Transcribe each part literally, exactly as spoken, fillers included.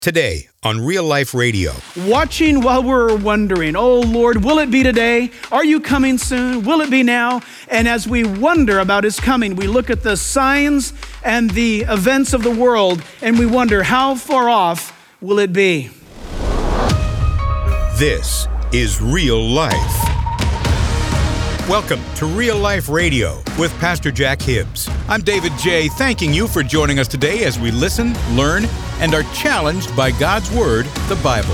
Today on Real Life Radio. Watching while we're wondering, oh Lord, will it be today? Are you coming soon? Will it be now? And as we wonder about his coming, we look at the signs and the events of the world and we wonder, how far off will it be? This is Real Life. Welcome to Real Life Radio with Pastor Jack Hibbs. I'm David J., thanking you for joining us today as we listen, learn, and are challenged by God's Word, the Bible.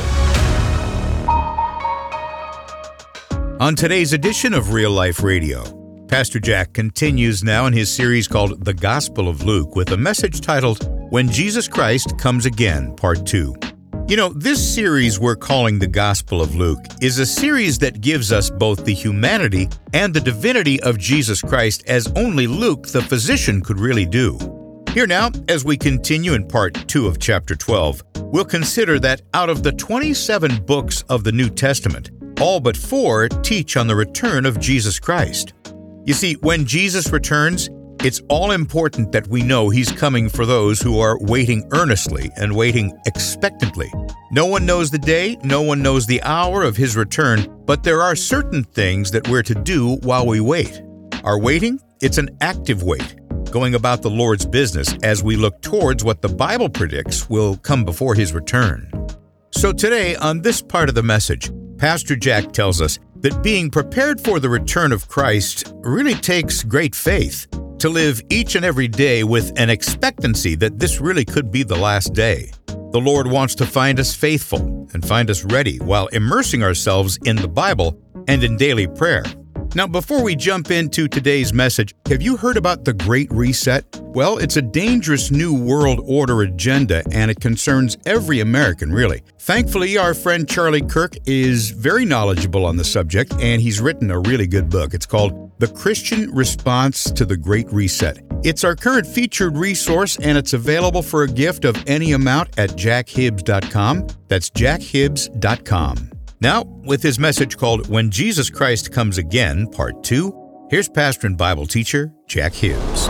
On today's edition of Real Life Radio, Pastor Jack continues now in his series called The Gospel of Luke with a message titled, When Jesus Christ Comes Again, Part two. You know, this series we're calling The Gospel of Luke is a series that gives us both the humanity and the divinity of Jesus Christ as only Luke, the physician, could really do. Here now, as we continue in part two of chapter twelve, we'll consider that out of the twenty-seven books of the New Testament, all but four teach on the return of Jesus Christ. You see, when Jesus returns, it's all important that we know he's coming for those who are waiting earnestly and waiting expectantly. No one knows the day, no one knows the hour of his return, but there are certain things that we're to do while we wait. Our waiting, it's an active wait, going about the Lord's business as we look towards what the Bible predicts will come before his return. So today, on this part of the message, Pastor Jack tells us that being prepared for the return of Christ really takes great faith. To live each and every day with an expectancy that this really could be the last day. The Lord wants to find us faithful and find us ready while immersing ourselves in the Bible and in daily prayer. Now, before we jump into today's message, have you heard about the Great Reset? Well, it's a dangerous new world order agenda, and it concerns every American, really. Thankfully, our friend Charlie Kirk is very knowledgeable on the subject, and he's written a really good book. It's called The Christian Response to the Great Reset. It's our current featured resource, and it's available for a gift of any amount at jack hibbs dot com. That's jack hibbs dot com. Now, with his message called When Jesus Christ Comes Again, Part two, here's pastor and Bible teacher Jack Hibbs.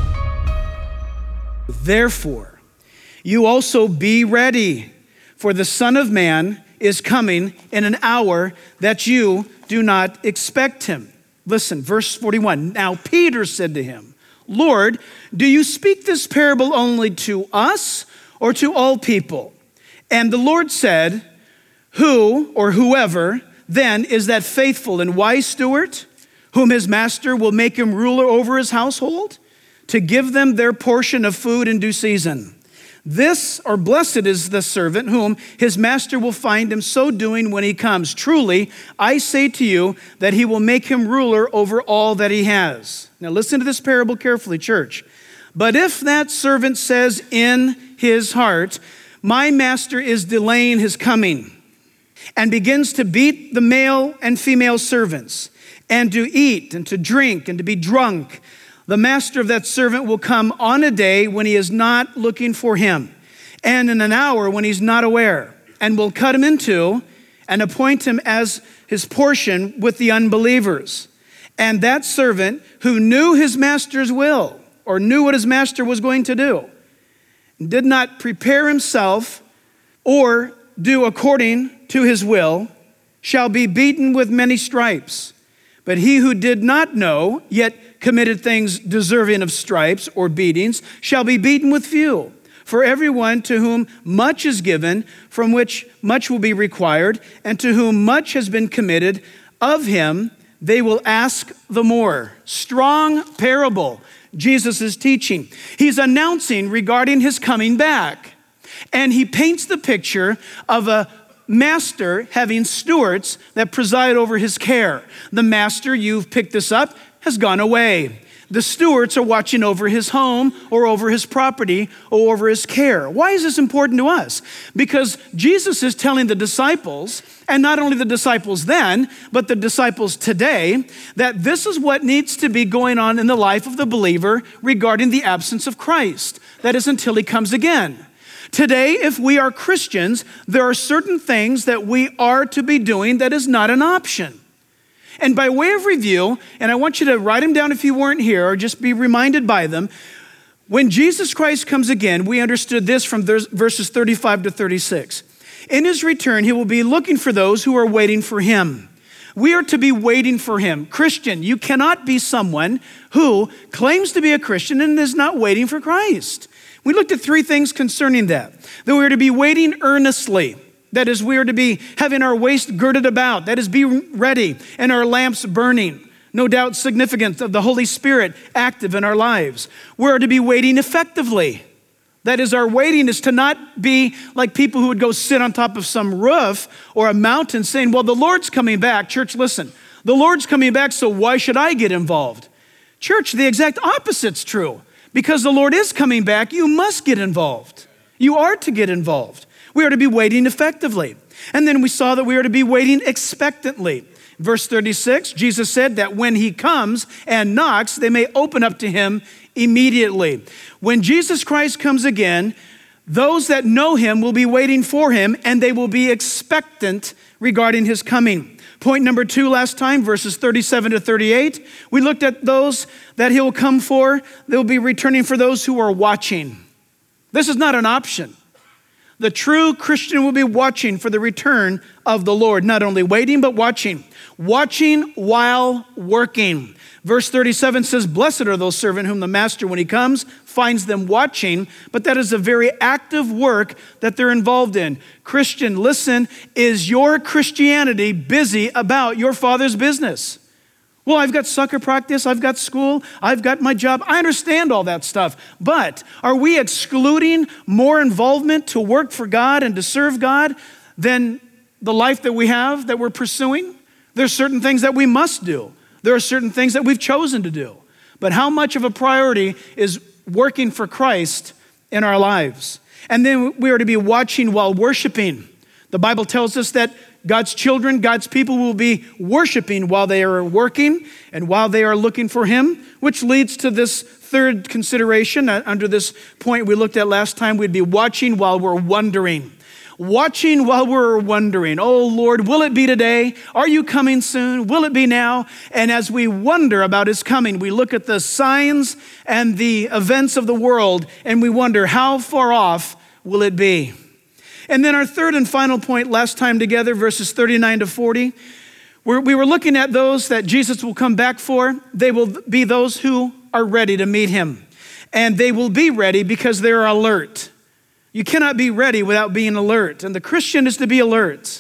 Therefore, you also be ready, for the Son of Man is coming in an hour that you do not expect him. Listen, verse forty-one. Now Peter said to him, Lord, do you speak this parable only to us or to all people? And the Lord said, Who or whoever then is that faithful and wise steward, whom his master will make him ruler over his household, to give them their portion of food in due season? This, or blessed is the servant whom his master will find him so doing when he comes. Truly, I say to you that he will make him ruler over all that he has. Now listen to this parable carefully, church. But if that servant says in his heart, my master is delaying his coming, and begins to beat the male and female servants, and to eat and to drink and to be drunk, the master of that servant will come on a day when he is not looking for him, and in an hour when he's not aware, and will cut him in two and appoint him as his portion with the unbelievers. And that servant who knew his master's will, or knew what his master was going to do, did not prepare himself or do according to his will, shall be beaten with many stripes. But he who did not know, yet committed things deserving of stripes or beatings, shall be beaten with few. For everyone to whom much is given, from which much will be required, and to whom much has been committed, of him they will ask the more. Strong parable Jesus is teaching. He's announcing regarding his coming back. And he paints the picture of a master having stewards that preside over his care. The master, you've picked this up, has gone away. The stewards are watching over his home or over his property or over his care. Why is this important to us? Because Jesus is telling the disciples, and not only the disciples then, but the disciples today, that this is what needs to be going on in the life of the believer regarding the absence of Christ. That is until he comes again. Today, if we are Christians, there are certain things that we are to be doing that is not an option. And by way of review, and I want you to write them down if you weren't here or just be reminded by them, When Jesus Christ comes again, we understood this from verses thirty-five to thirty-six. In his return, he will be looking for those who are waiting for him. We are to be waiting for him. Christian, you cannot be someone who claims to be a Christian and is not waiting for Christ. We looked at three things concerning that. That we are to be waiting earnestly. That is, we are to be having our waist girded about. That is, be ready and our lamps burning. No doubt significance of the Holy Spirit active in our lives. We are to be waiting effectively. That is, our waiting is to not be like people who would go sit on top of some roof or a mountain saying, well, the Lord's coming back. Church, listen, the Lord's coming back, so why should I get involved? Church, the exact opposite's true. Because the Lord is coming back, you must get involved. You are to get involved. We are to be waiting effectively. And then we saw that we are to be waiting expectantly. Verse thirty-six, Jesus said that when he comes and knocks, they may open up to him immediately. When Jesus Christ comes again, those that know him will be waiting for him, and they will be expectant regarding his coming. Point number two last time, verses thirty-seven to thirty-eight, we looked at those that he will come for. They will be returning for those who are watching. This is not an option. The true Christian will be watching for the return of the Lord, not only waiting, but watching. Watching while working. Verse thirty-seven says, blessed are those servants whom the master, when he comes, finds them watching. But that is a very active work that they're involved in. Christian, listen, is your Christianity busy about your Father's business? Well, I've got soccer practice, I've got school, I've got my job. I understand all that stuff. But are we excluding more involvement to work for God and to serve God than the life that we have, that we're pursuing? There's certain things that we must do. There are certain things that we've chosen to do. But how much of a priority is working for Christ in our lives? And then we are to be watching while worshiping. The Bible tells us that God's children, God's people will be worshiping while they are working and while they are looking for him, which leads to this third consideration. Under this point we looked at last time, we'd be watching while we're wondering. Watching while we're wondering, oh Lord, will it be today? Are you coming soon? Will it be now? And as we wonder about his coming, we look at the signs and the events of the world and we wonder, how far off will it be? And then our third and final point last time together, verses thirty-nine to forty, where we were looking at those that Jesus will come back for. They will be those who are ready to meet him. And they will be ready because they're alert. You cannot be ready without being alert. And the Christian is to be alert.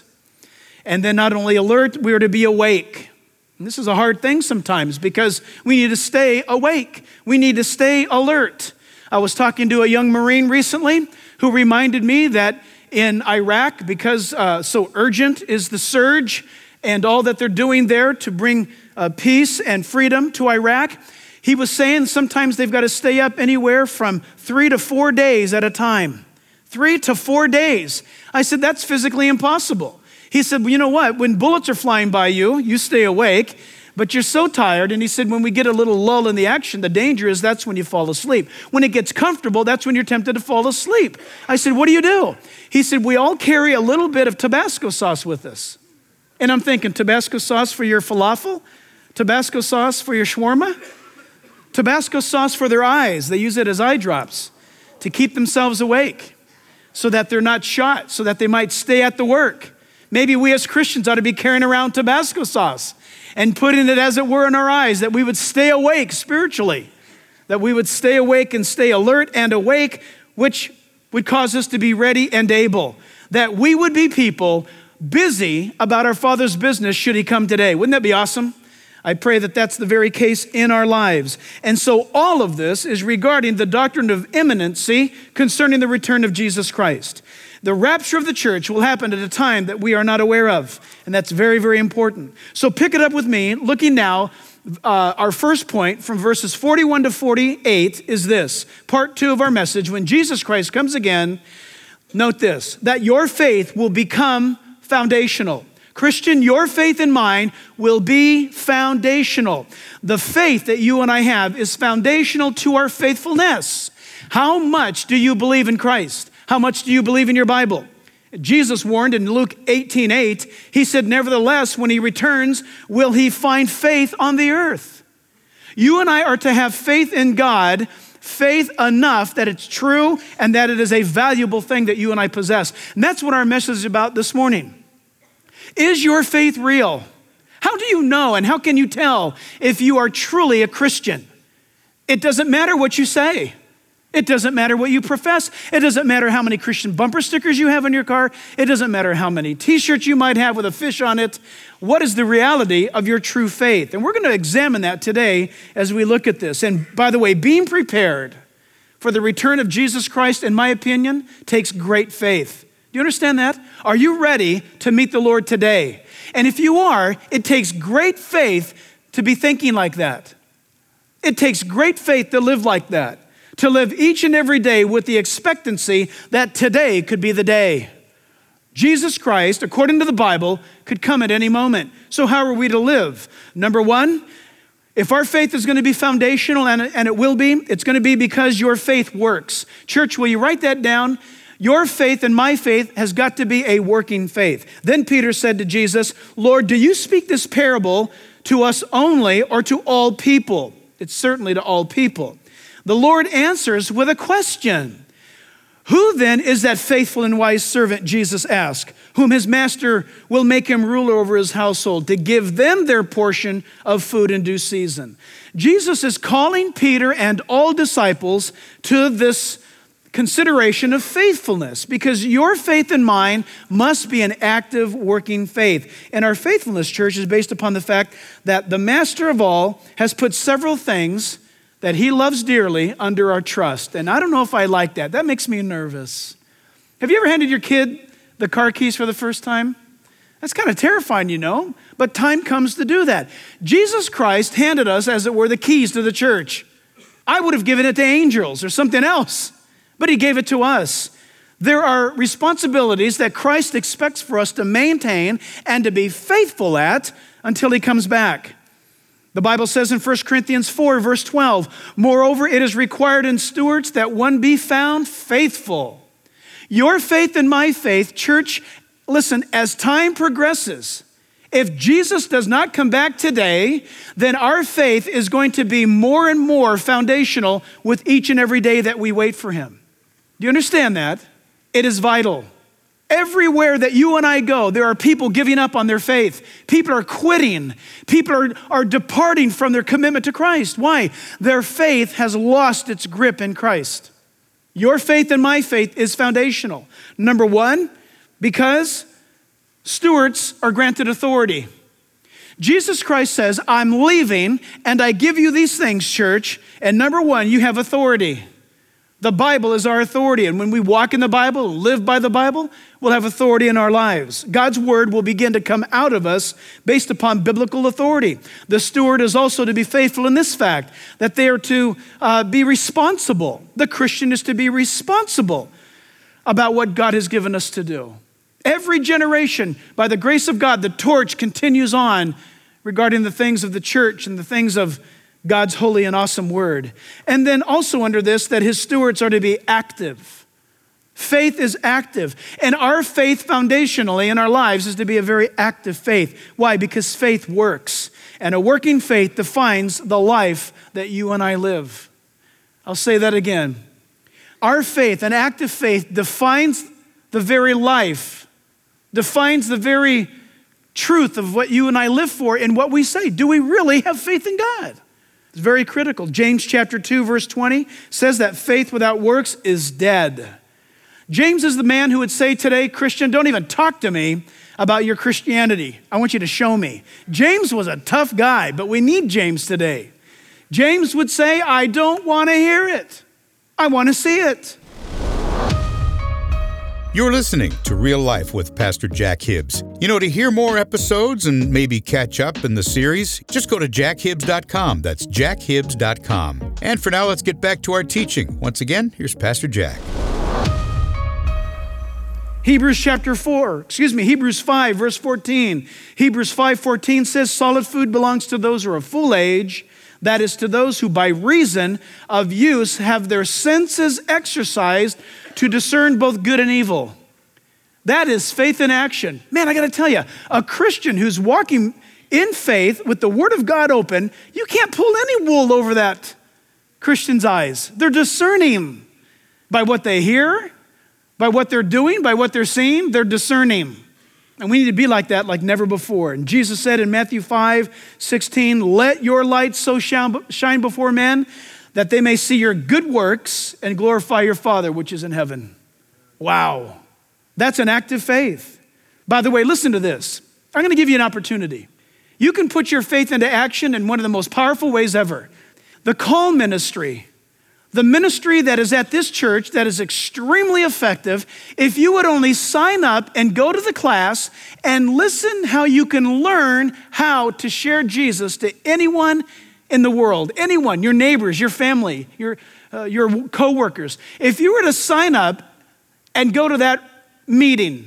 And then not only alert, we are to be awake. And this is a hard thing sometimes because we need to stay awake. We need to stay alert. I was talking to a young Marine recently who reminded me that in Iraq, because uh, so urgent is the surge and all that they're doing there to bring uh, peace and freedom to Iraq, he was saying sometimes they've got to stay up anywhere from three to four days at a time. Three to four days. I said, that's physically impossible. He said, well, you know what? When bullets are flying by you, you stay awake, but you're so tired. And he said, when we get a little lull in the action, the danger is that's when you fall asleep. When it gets comfortable, that's when you're tempted to fall asleep. I said, what do you do? He said, we all carry a little bit of Tabasco sauce with us. And I'm thinking, Tabasco sauce for your falafel? Tabasco sauce for your shawarma? Tabasco sauce for their eyes. They use it as eye drops to keep themselves awake so that they're not shot, so that they might stay at the work. Maybe we as Christians ought to be carrying around Tabasco sauce and putting it, as it were, in our eyes, that we would stay awake spiritually, that we would stay awake and stay alert and awake, which would cause us to be ready and able, that we would be people busy about our Father's business should he come today. Wouldn't that be awesome? I pray that that's the very case in our lives. And so all of this is regarding the doctrine of imminency concerning the return of Jesus Christ. The rapture of the church will happen at a time that we are not aware of, and that's very, very important. So pick it up with me, looking now, uh, our first point from verses forty-one to forty-eight is this, part two of our message, when Jesus Christ comes again, note this, that your faith will become foundational. Christian, your faith and mine will be foundational. The faith that you and I have is foundational to our faithfulness. How much do you believe in Christ? How much do you believe in your Bible? Jesus warned in Luke eighteen eight, he said, nevertheless, when he returns, will he find faith on the earth? You and I are to have faith in God, faith enough that it's true and that it is a valuable thing that you and I possess. And that's what our message is about this morning. Is your faith real? How do you know and how can you tell if you are truly a Christian? It doesn't matter what you say. It doesn't matter what you profess. It doesn't matter how many Christian bumper stickers you have in your car. It doesn't matter how many t-shirts you might have with a fish on it. What is the reality of your true faith? And we're going to examine that today as we look at this. And by the way, being prepared for the return of Jesus Christ, in my opinion, takes great faith. Do you understand that? Are you ready to meet the Lord today? And if you are, it takes great faith to be thinking like that. It takes great faith to live like that. To live each and every day with the expectancy that today could be the day. Jesus Christ, according to the Bible, could come at any moment. So how are we to live? Number one, if our faith is going to be foundational, and, and it will be, it's going to be because your faith works. Church, will you write that down? Your faith and my faith has got to be a working faith. Then Peter said to Jesus, Lord, do you speak this parable to us only or to all people? It's certainly to all people. The Lord answers with a question. Who then is that faithful and wise servant, Jesus asked, whom his master will make him ruler over his household to give them their portion of food in due season? Jesus is calling Peter and all disciples to this consideration of faithfulness, because your faith and mine must be an active, working faith. And our faithfulness, church, is based upon the fact that the master of all has put several things that he loves dearly under our trust. And I don't know if I like that. That makes me nervous. Have you ever handed your kid the car keys for the first time? That's kind of terrifying, you know, but time comes to do that. Jesus Christ handed us, as it were, the keys to the church. I would have given it to angels or something else, but he gave it to us. There are responsibilities that Christ expects for us to maintain and to be faithful at until he comes back. The Bible says in First Corinthians four, verse twelve, moreover, it is required in stewards that one be found faithful. Your faith and my faith, church, listen, as time progresses, if Jesus does not come back today, then our faith is going to be more and more foundational with each and every day that we wait for him. Do you understand that? It is vital. Everywhere that you and I go, there are people giving up on their faith. People are quitting. People are, are departing from their commitment to Christ. Why? Their faith has lost its grip in Christ. Your faith and my faith is foundational. Number one, because stewards are granted authority. Jesus Christ says, I'm leaving and I give you these things, church. And number one, you have authority. The Bible is our authority, and when we walk in the Bible, live by the Bible, we'll have authority in our lives. God's word will begin to come out of us based upon biblical authority. The steward is also to be faithful in this fact, that they are to uh, be responsible. The Christian is to be responsible about what God has given us to do. Every generation, by the grace of God, the torch continues on regarding the things of the church and the things of God's holy and awesome word. And then also under this, that his stewards are to be active. Faith is active. And our faith foundationally in our lives is to be a very active faith. Why? Because faith works. And a working faith defines the life that you and I live. I'll say that again. Our faith, an active faith, defines the very life, defines the very truth of what you and I live for and what we say. Do we really have faith in God? It's very critical. James chapter two, verse twenty says that faith without works is dead. James is the man who would say today, Christian, don't even talk to me about your Christianity. I want you to show me. James was a tough guy, but we need James today. James would say, I don't want to hear it. I want to see it. You're listening to Real Life with Pastor Jack Hibbs. You know, to hear more episodes and maybe catch up in the series, just go to jack hibbs dot com. That's jack hibbs dot com. And for now, let's get back to our teaching. Once again, here's Pastor Jack. Hebrews chapter four, excuse me, Hebrews five, verse fourteen. Hebrews five fourteen says, solid food belongs to those who are of full age, that is, to those who by reason of use have their senses exercised to discern both good and evil. That is faith in action. Man, I got to tell you, a Christian who's walking in faith with the Word of God open, you can't pull any wool over that Christians' eyes. They're discerning by what they hear, by what they're doing, by what they're seeing. They're discerning. And we need to be like that like never before. And Jesus said in Matthew five sixteen, let your light so shine before men that they may see your good works and glorify your Father which is in heaven. Wow. That's an act of faith. By the way, listen to this. I'm going to give you an opportunity. You can put your faith into action in one of the most powerful ways ever. The call ministry, the ministry that is at this church that is extremely effective, if you would only sign up and go to the class and listen how you can learn how to share Jesus to anyone in the world, anyone, your neighbors, your family, your, uh, your coworkers. If you were to sign up and go to that meeting,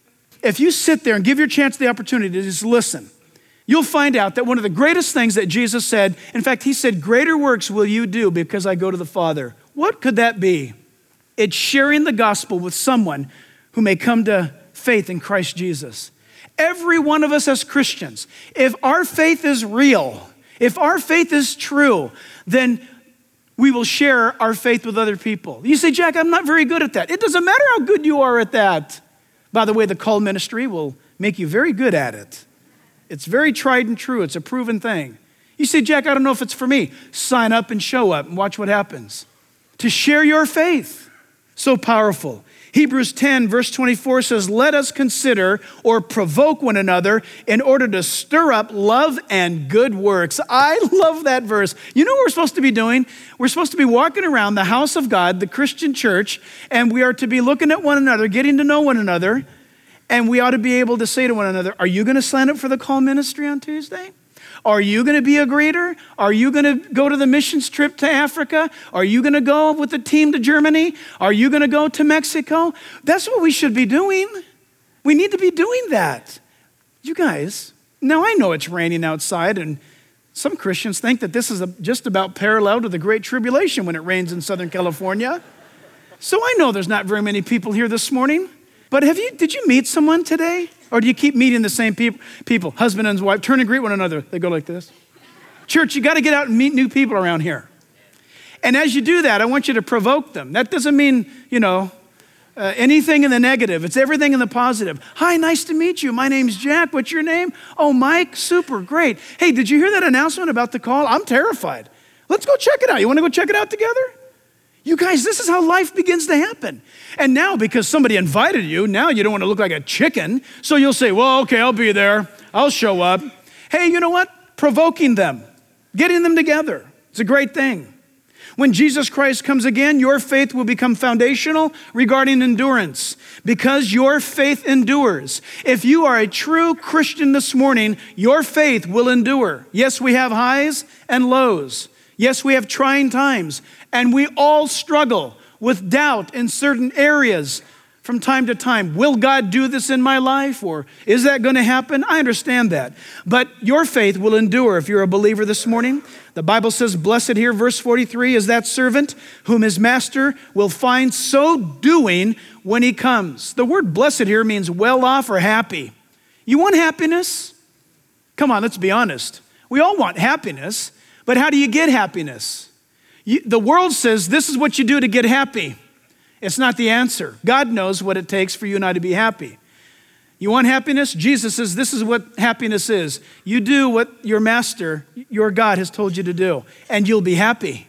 if you sit there and give your chance the opportunity to just listen, you'll find out that one of the greatest things that Jesus said, in fact, he said, greater works will you do because I go to the Father. What could that be? It's sharing the gospel with someone who may come to faith in Christ Jesus. Every one of us as Christians, if our faith is real, if our faith is true, then we will share our faith with other people. You say, Jack, I'm not very good at that. It doesn't matter how good you are at that. By the way, the call ministry will make you very good at it. It's very tried and true. It's a proven thing. You say, Jack, I don't know if it's for me. Sign up and show up and watch what happens. To share your faith. So powerful. Hebrews ten verse twenty-four says, let us consider or provoke one another in order to stir up love and good works. I love that verse. You know what we're supposed to be doing? We're supposed to be walking around the house of God, the Christian church, and we are to be looking at one another, getting to know one another, and we ought to be able to say to one another, are you going to sign up for the call ministry on Tuesday? Are you going to be a greeter? Are you going to go to the missions trip to Africa? Are you going to go with the team to Germany? Are you going to go to Mexico? That's what we should be doing. We need to be doing that. You guys, now I know it's raining outside, and some Christians think that this is a, just about parallel to the Great Tribulation when it rains in Southern California. So I know there's not very many people here this morning. But have you? Did you meet someone today? Or do you keep meeting the same people? People, husband and wife, turn and greet one another. They go like this. Church, you got to get out and meet new people around here. And as you do that, I want you to provoke them. That doesn't mean, you know, uh, anything in the negative. It's everything in the positive. Hi, nice to meet you. My name's Jack. What's your name? Oh, Mike. Super, great. Hey, did you hear that announcement about the call? I'm terrified. Let's go check it out. You want to go check it out together? You guys, this is how life begins to happen. And now, because somebody invited you, now you don't want to look like a chicken. So you'll say, well, okay, I'll be there. I'll show up. Hey, you know what? Provoking them, getting them together. It's a great thing. When Jesus Christ comes again, your faith will become foundational regarding endurance because your faith endures. If you are a true Christian this morning, your faith will endure. Yes, we have highs and lows. Yes, we have trying times, and we all struggle with doubt in certain areas from time to time. Will God do this in my life, or is that going to happen? I understand that, but your faith will endure if you're a believer this morning. The Bible says, blessed here, verse forty-three, is that servant whom his master will find so doing when he comes. The word blessed here means well off or happy. You want happiness? Come on, let's be honest. We all want happiness. But how do you get happiness? You, the world says this is what you do to get happy. It's not the answer. God knows what it takes for you and I to be happy. You want happiness? Jesus says this is what happiness is. You do what your master, your God, has told you to do, and you'll be happy.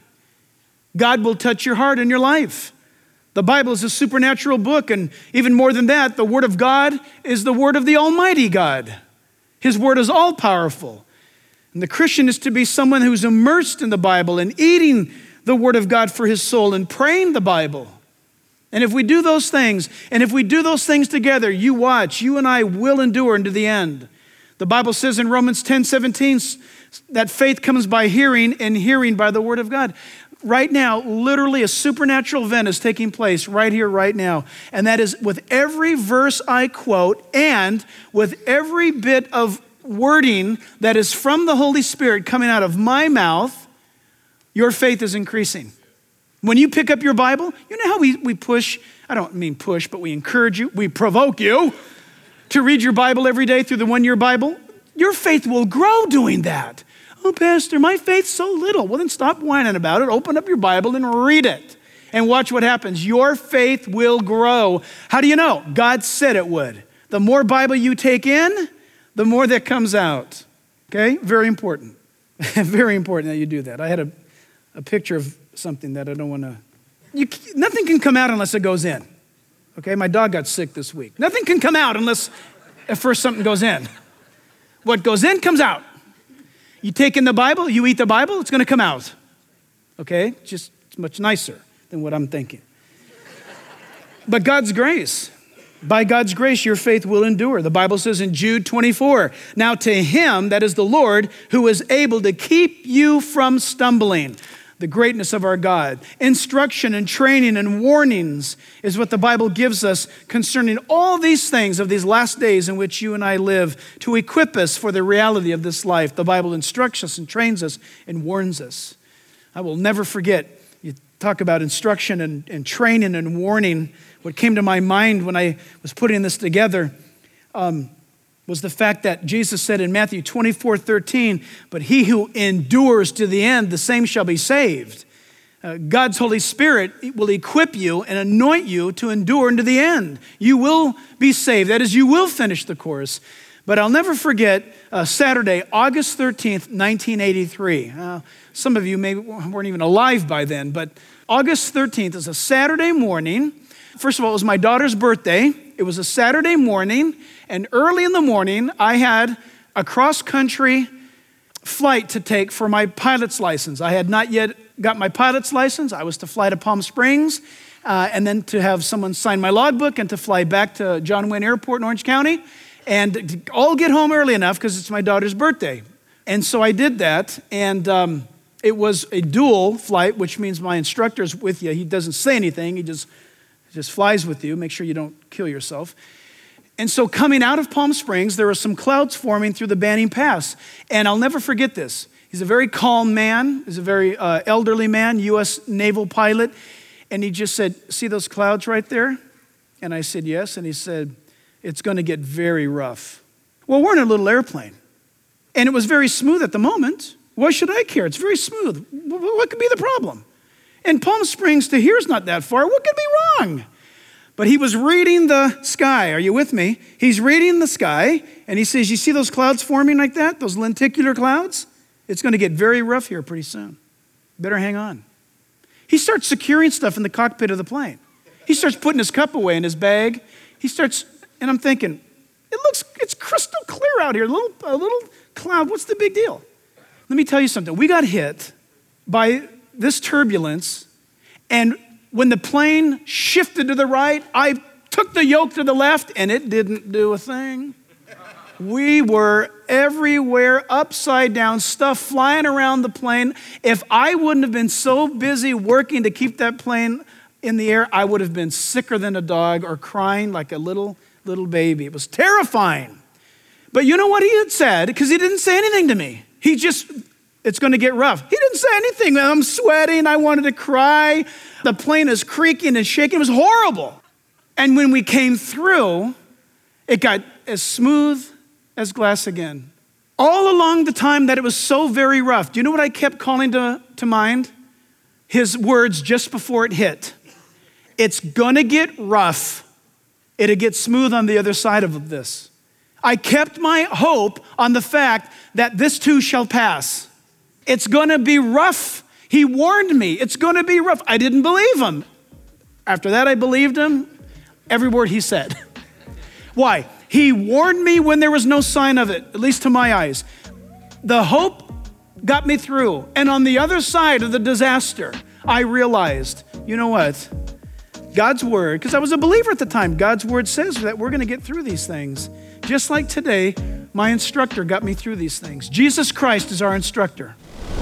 God will touch your heart and your life. The Bible is a supernatural book, and even more than that, the Word of God is the Word of the Almighty God. His Word is all powerful. And the Christian is to be someone who's immersed in the Bible and eating the Word of God for his soul and praying the Bible. And if we do those things, and if we do those things together, you watch, you and I will endure into the end. The Bible says in Romans ten seventeen that faith comes by hearing and hearing by the Word of God. Right now, literally a supernatural event is taking place right here, right now. And that is with every verse I quote and with every bit of wording that is from the Holy Spirit coming out of my mouth, your faith is increasing. When you pick up your Bible, you know how we, we push, I don't mean push, but we encourage you, we provoke you to read your Bible every day through the one-year Bible? Your faith will grow doing that. Oh, Pastor, my faith's so little. Well, then stop whining about it. Open up your Bible and read it. And watch what happens. Your faith will grow. How do you know? God said it would. The more Bible you take in, the more that comes out. Okay? Very important. Very important that you do that. I had a, a picture of something that I don't want to... You, nothing can come out unless it goes in. Okay? My dog got sick this week. Nothing can come out unless at first something goes in. What goes in comes out. You take in the Bible, you eat the Bible, it's going to come out. Okay? Just it's much nicer than what I'm thinking. But God's grace, by God's grace, your faith will endure. The Bible says in Jude twenty-four, now to him, that is the Lord, who is able to keep you from stumbling. The greatness of our God. Instruction and training and warnings is what the Bible gives us concerning all these things of these last days in which you and I live to equip us for the reality of this life. The Bible instructs us and trains us and warns us. I will never forget, you talk about instruction and, and training and warning. What came to my mind when I was putting this together um, was the fact that Jesus said in Matthew twenty-four thirteen, but he who endures to the end, the same shall be saved. Uh, God's Holy Spirit will equip you and anoint you to endure unto the end. You will be saved. That is, you will finish the course. But I'll never forget uh, Saturday, August thirteenth, nineteen eighty-three. Uh, some of you maybe weren't even alive by then, but August thirteenth is a Saturday morning. First of all, it was my daughter's birthday. It was a Saturday morning, and early in the morning, I had a cross-country flight to take for my pilot's license. I had not yet got my pilot's license. I was to fly to Palm Springs, uh, and then to have someone sign my logbook and to fly back to John Wayne Airport in Orange County, and to all get home early enough because it's my daughter's birthday. And so I did that, and um, it was a dual flight, which means my instructor's with you. He doesn't say anything. He just just flies with you. Make sure you don't kill yourself. And so coming out of Palm Springs, there were some clouds forming through the Banning Pass. And I'll never forget this. He's a very calm man. He's a very uh, elderly man, U S naval pilot. And he just said, see those clouds right there? And I said, yes. And he said, it's going to get very rough. Well, we're in a little airplane. And it was very smooth at the moment. Why should I care? It's very smooth. What could be the problem? And Palm Springs to here is not that far. What could be wrong? But he was reading the sky. Are you with me? He's reading the sky, and he says, you see those clouds forming like that? Those lenticular clouds? It's going to get very rough here pretty soon. Better hang on. He starts securing stuff in the cockpit of the plane. He starts putting his cup away in his bag. He starts, and I'm thinking, it looks, it's crystal clear out here. A little, a little cloud, what's the big deal? Let me tell you something. We got hit by this turbulence, and when the plane shifted to the right, I took the yoke to the left, and it didn't do a thing. We were everywhere, upside down, stuff flying around the plane. If I wouldn't have been so busy working to keep that plane in the air, I would have been sicker than a dog or crying like a little, little baby. It was terrifying. But you know what he had said? Because he didn't say anything to me. He just... It's going to get rough. He didn't say anything. I'm sweating. I wanted to cry. The plane is creaking and shaking. It was horrible. And when we came through, it got as smooth as glass again. All along the time that it was so very rough, do you know what I kept calling to, to mind? His words just before it hit. It's going to get rough. It'll get smooth on the other side of this. I kept my hope on the fact that this too shall pass. It's going to be rough. He warned me. It's going to be rough. I didn't believe him. After that, I believed him. Every word he said. Why? He warned me when there was no sign of it, at least to my eyes. The hope got me through. And on the other side of the disaster, I realized, you know what? God's word, because I was a believer at the time, God's word says that we're going to get through these things. Just like today, my instructor got me through these things. Jesus Christ is our instructor.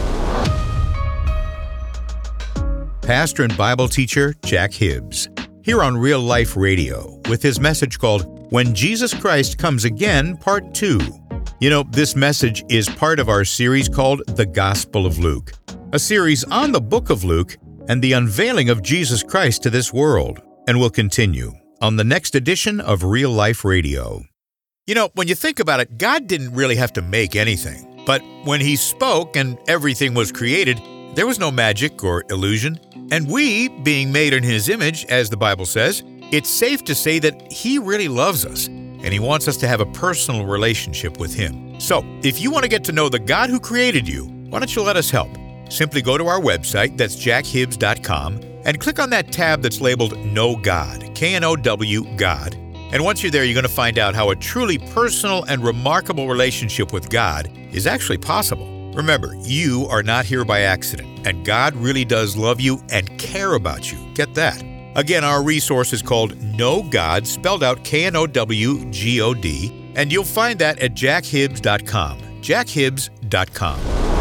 Pastor and Bible teacher Jack Hibbs, here on Real Life Radio, with his message called When Jesus Christ Comes Again, Part two. You know, this message is part of our series called The Gospel of Luke, a series on the book of Luke and the unveiling of Jesus Christ to this world, and will continue on the next edition of Real Life Radio. You know, when you think about it, God didn't really have to make anything. But when he spoke and everything was created, there was no magic or illusion. And we, being made in his image, as the Bible says, it's safe to say that he really loves us, and he wants us to have a personal relationship with him. So, if you want to get to know the God who created you, why don't you let us help? Simply go to our website, that's jack hibbs dot com, and click on that tab that's labeled Know God, K N O W, God. And once you're there, you're going to find out how a truly personal and remarkable relationship with God is actually possible. Remember, you are not here by accident, and God really does love you and care about you. Get that. Again, our resource is called Know God, spelled out K N O W G O D, and you'll find that at jack hibbs dot com, jack hibbs dot com.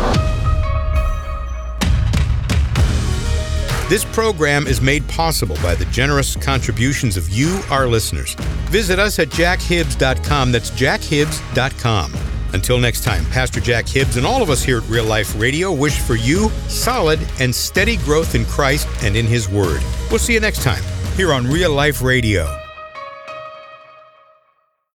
This program is made possible by the generous contributions of you, our listeners. Visit us at jack hibbs dot com. That's jack hibbs dot com. Until next time, Pastor Jack Hibbs and all of us here at Real Life Radio wish for you solid and steady growth in Christ and in His Word. We'll see you next time here on Real Life Radio.